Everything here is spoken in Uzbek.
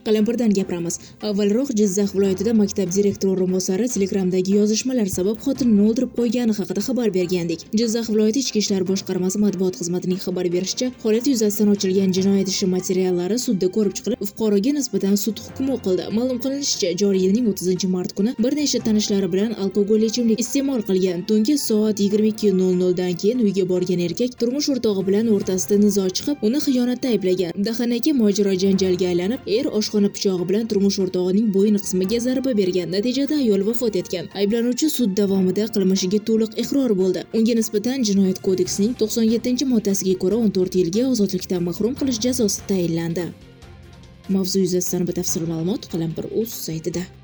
Qalampirdan gapiramiz. Avvalroq Jizzax viloyatida maktab direktori o'rinbosari Telegramdagi yozishmalar sabab xotinini o'ldirib qo'ygani haqida xabar bergandik. Jizzax viloyati Ichki ishlar boshqarmasi matbuot xizmatining xabar berishicha, holat yuzasidan ochilgan jinoyat ishi materiallari sudda ko'rib chiqilib, fuqaroga nisbatan sud hukmi o'qildi. Ma'lum qilinishicha, joriy yilning 30-mart kuni bir nechta tanishlari bilan alkogol ichimlik iste'mol qilgan. Tungi soat 22:00 dan keyin uyga borgan erkak turmush o'rtog'i bilan o'rtasida nizo chiqib, uni xiyonatda ayblagan. Dahanaki mojaro janjalga aylanib, oshxona pichog'i bilan turmush o'rtog'ining bo'yin qismiga zarba bergan. Natijada ayol vafot etgan. Ayblanuvchi sud davomida qilmishiga to'liq iqror bo'ldi. Unga nisbatan Jinoyat kodeksining 97-moddasiga ko'ra 14 yilga ozodlikdan mahrum qilish jazosi tayinlandi. Mavzu yuzasidan batafsil ma'lumot Qalampir.uz saytida.